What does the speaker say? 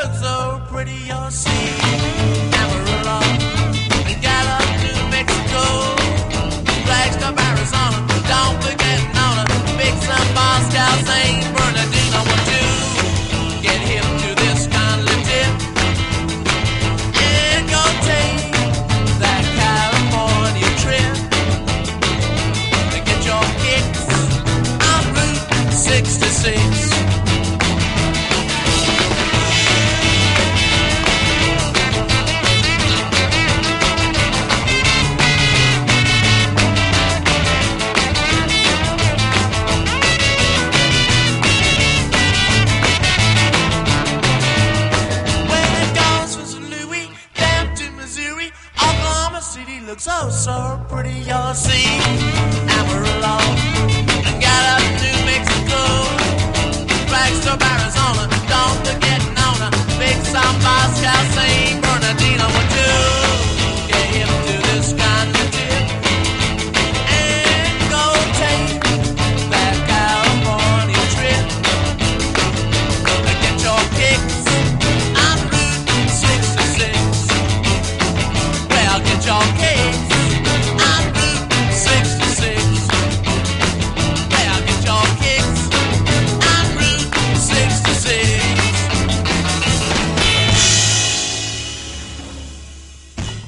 look so pretty, you'll see. Amarillo, Gallup, New Mexico, Flagstaff, Arizona. Don't forget Nona, Big Sun, Moscow, St. Bernardino. Won't you get hip to this kind of tip and go take that California trip to get your kicks on Route 66. Looks so pretty, you'll see. Amarillo, Gallup, New Mexico, Flagstaff, Arizona. Don't forget Nona, Big Sun, Moscow, St. Bernardino. Would you get hip to this kind of tip and go take that California trip to get your kicks on Route 66? Well, get your kicks.